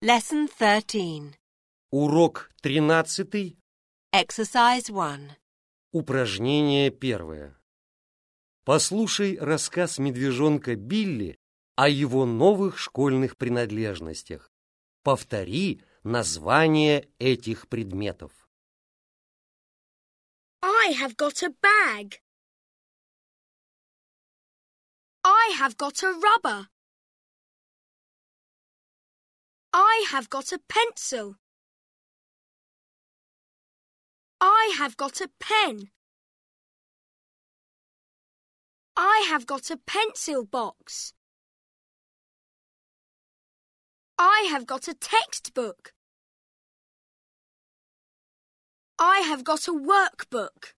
Lesson 13. Урок 13. Exercise 1. Упражнение 1. Послушай рассказ медвежонка Билли о его новых школьных принадлежностях. Повтори название этих предметов. I have got a bag. I have got a rubber. I have got a pencil. I have got a pen. I have got a pencil box. I have got a textbook. I have got a workbook.